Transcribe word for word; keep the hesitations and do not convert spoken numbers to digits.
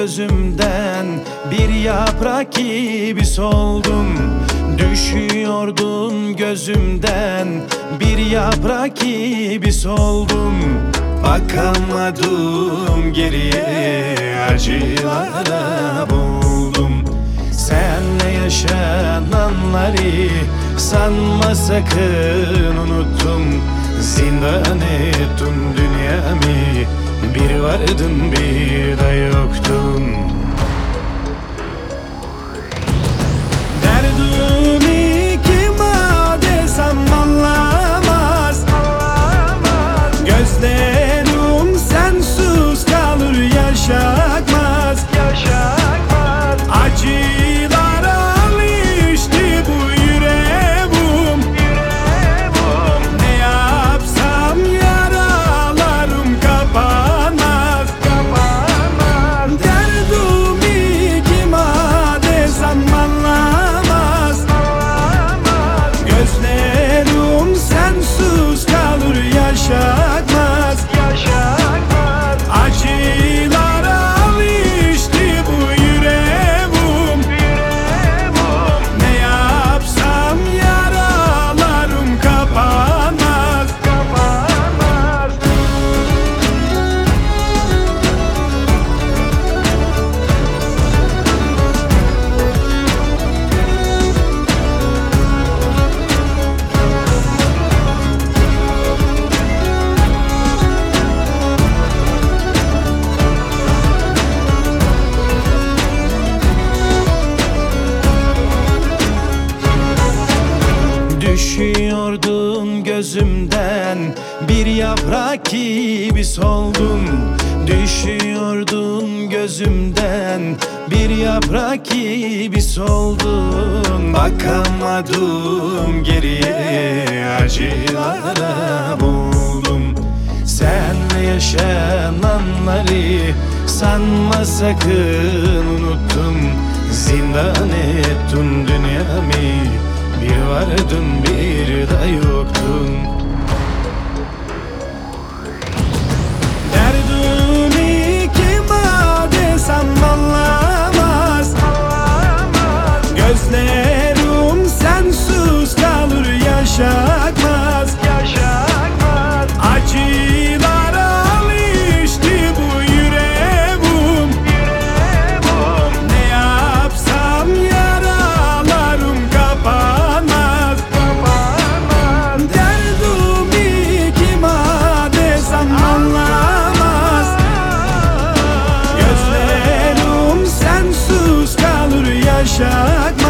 gözümden, bir yaprak gibi soldum. Düşüyordun gözümden, bir yaprak gibi soldum. Bakamadım geriye, acılara boğuldum. Senle yaşananları sanma sakın unuttum. Zindan ettin dünyamı, bir vardın bir de yoktun. Derdimi kime desem anlamaz, gözlerim sensiz kalır yaşatmaz. Acılara alıştı bu yüreğim, ne yapsam yaralarım kapanmaz. Derdimi kime desem anlamaz, gözlerim sensiz kalır yaşatmaz. Acılara alıştı bu yüreğim, ne yapsam yaralarım kapanmaz. Düşüyordun gözümden, bir yaprak gibi soldum. Düşüyordun gözümden, bir yaprak gibi soldun. Bakamadım geriye, acılara boğuldum. Senle yaşananları sanma sakın unuttum. Zindan ettin dünyamı, bir vardın bir de yoktun. Derdimi kime desem anlamaz, gözlerim sensiz kalır yaşatmaz. Acılara alıştı bu yüreğim, ne yapsam yaralarım kapanmaz. Derdimi kime desem anlamaz, gözlerim sensiz kalır yaşatmaz.